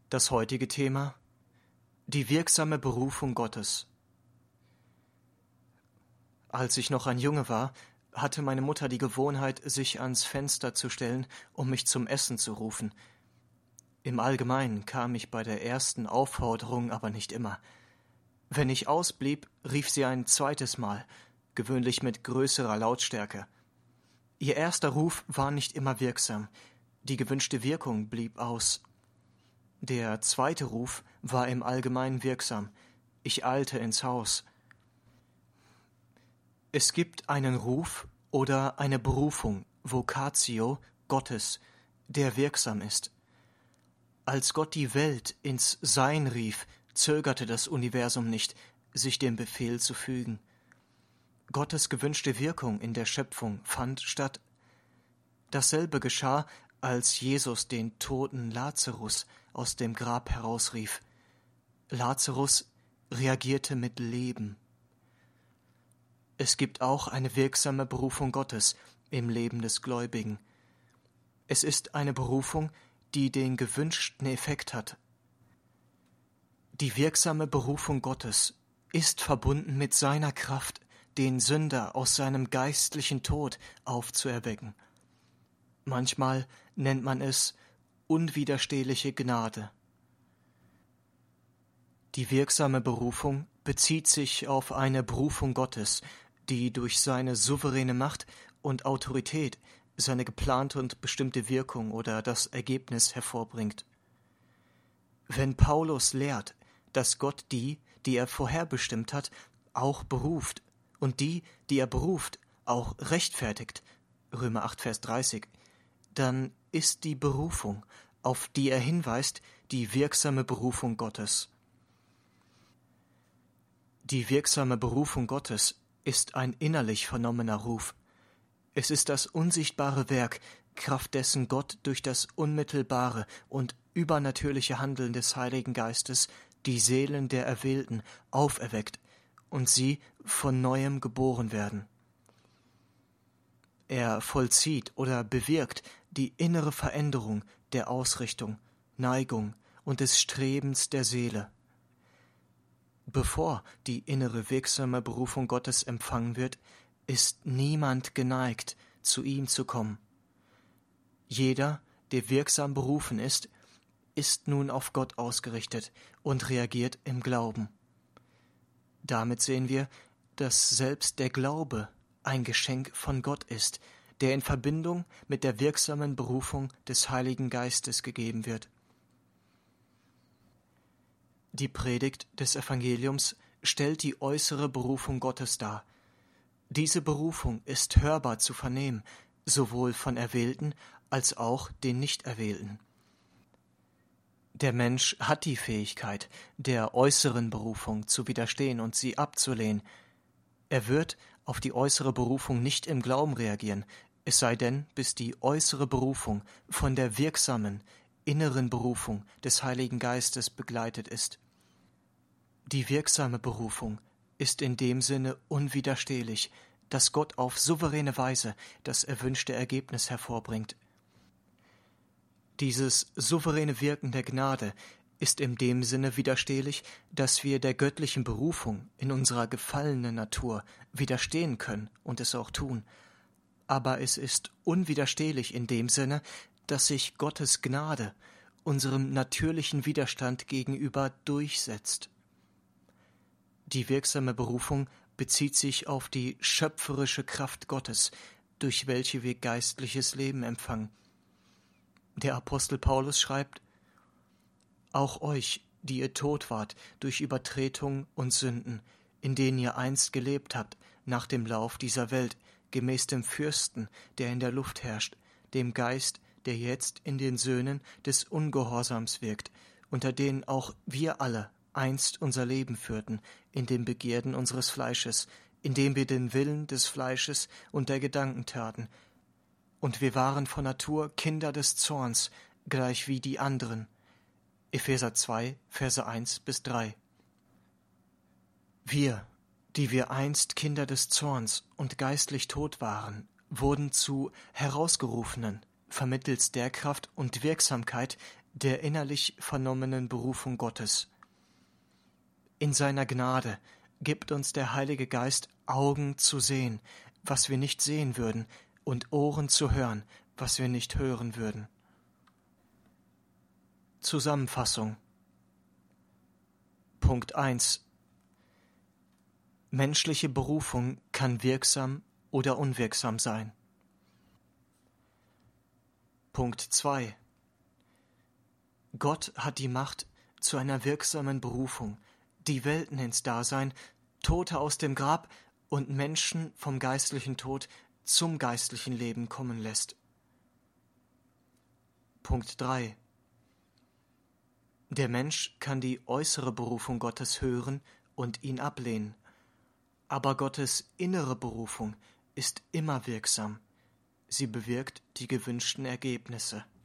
Das heutige Thema: die wirksame Berufung Gottes. Als ich noch ein Junge war, hatte meine Mutter die Gewohnheit, sich ans Fenster zu stellen, um mich zum Essen zu rufen. Im Allgemeinen kam ich bei der ersten Aufforderung aber nicht immer. Wenn ich ausblieb, rief sie ein zweites Mal, gewöhnlich mit größerer Lautstärke. Ihr erster Ruf war nicht immer wirksam, die gewünschte Wirkung blieb aus. Der zweite Ruf war im Allgemeinen wirksam. Ich eilte ins Haus. Es gibt einen Ruf oder eine Berufung, Vocatio, Gottes, der wirksam ist. Als Gott die Welt ins Sein rief, zögerte das Universum nicht, sich dem Befehl zu fügen. Gottes gewünschte Wirkung in der Schöpfung fand statt. Dasselbe geschah, als Jesus den toten Lazarus aus dem Grab herausrief. Lazarus reagierte mit Leben. Es gibt auch eine wirksame Berufung Gottes im Leben des Gläubigen. Es ist eine Berufung, die den gewünschten Effekt hat. Die wirksame Berufung Gottes ist verbunden mit seiner Kraft, den Sünder aus seinem geistlichen Tod aufzuerwecken. Manchmal nennt man es unwiderstehliche Gnade. Die wirksame Berufung bezieht sich auf eine Berufung Gottes, die durch seine souveräne Macht und Autorität seine geplante und bestimmte Wirkung oder das Ergebnis hervorbringt. Wenn Paulus lehrt, dass Gott die er vorherbestimmt hat, auch beruft und die er beruft, auch rechtfertigt, Römer 8, Vers 30, dann ist die Berufung, auf die er hinweist, die wirksame Berufung Gottes. Die wirksame Berufung Gottes ist ein innerlich vernommener Ruf. Es ist das unsichtbare Werk, kraft dessen Gott durch das unmittelbare und übernatürliche Handeln des Heiligen Geistes die Seelen der Erwählten auferweckt und sie von Neuem geboren werden. Er vollzieht oder bewirkt die innere Veränderung der Ausrichtung, Neigung und des Strebens der Seele. Bevor die innere wirksame Berufung Gottes empfangen wird, ist niemand geneigt, zu ihm zu kommen. Jeder, der wirksam berufen ist nun auf Gott ausgerichtet und reagiert im Glauben. Damit sehen wir, dass selbst der Glaube ein Geschenk von Gott ist, der in Verbindung mit der wirksamen Berufung des Heiligen Geistes gegeben wird. Die Predigt des Evangeliums stellt die äußere Berufung Gottes dar. Diese Berufung ist hörbar zu vernehmen, sowohl von Erwählten als auch den Nichterwählten. Der Mensch hat die Fähigkeit, der äußeren Berufung zu widerstehen und sie abzulehnen. Er wird auf die äußere Berufung nicht im Glauben reagieren, es sei denn, bis die äußere Berufung von der wirksamen, inneren Berufung des Heiligen Geistes begleitet ist. Die wirksame Berufung ist in dem Sinne unwiderstehlich, dass Gott auf souveräne Weise das erwünschte Ergebnis hervorbringt. Dieses souveräne Wirken der Gnade ist in dem Sinne widerstehlich, dass wir der göttlichen Berufung in unserer gefallenen Natur widerstehen können und es auch tun. Aber es ist unwiderstehlich in dem Sinne, dass sich Gottes Gnade unserem natürlichen Widerstand gegenüber durchsetzt. Die wirksame Berufung bezieht sich auf die schöpferische Kraft Gottes, durch welche wir geistliches Leben empfangen. Der Apostel Paulus schreibt: Auch euch, die ihr tot wart durch Übertretung und Sünden, in denen ihr einst gelebt habt, nach dem Lauf dieser Welt, gemäß dem Fürsten, der in der Luft herrscht, dem Geist, der jetzt in den Söhnen des Ungehorsams wirkt, unter denen auch wir alle einst unser Leben führten, in den Begierden unseres Fleisches, indem wir den Willen des Fleisches und der Gedanken taten. Und wir waren von Natur Kinder des Zorns, gleich wie die anderen. Epheser 2, Verse 1-3. Wir, die wir einst Kinder des Zorns und geistlich tot waren, wurden zu Herausgerufenen, vermittels der Kraft und Wirksamkeit, der innerlich vernommenen Berufung Gottes. In seiner Gnade gibt uns der Heilige Geist Augen zu sehen, was wir nicht sehen würden, und Ohren zu hören, was wir nicht hören würden. Zusammenfassung. Punkt 1. Menschliche Berufung kann wirksam oder unwirksam sein. Punkt 2. Gott hat die Macht zu einer wirksamen Berufung, die Welten ins Dasein, Tote aus dem Grab und Menschen vom geistlichen Tod zum geistlichen Leben kommen lässt. Punkt 3. Der Mensch kann die äußere Berufung Gottes hören und ihn ablehnen, aber Gottes innere Berufung ist immer wirksam. Sie bewirkt die gewünschten Ergebnisse.